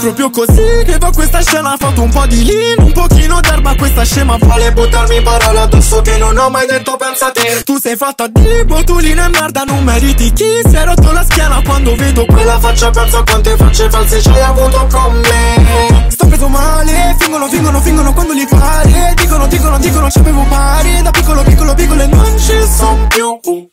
proprio così che va questa scena. Ha fatto un po' di lean, un pochino d'erba. Questa scema vuole buttarmi parole addosso che non ho mai detto, pensa te. Tu sei fatta di botulino e merda, non meriti chi si è rotto la schiena. Quando vedo quella faccia penso a quante facce false ci hai avuto con me. Sto preso male, fingono quando li pare. Dicono ci avevo pari.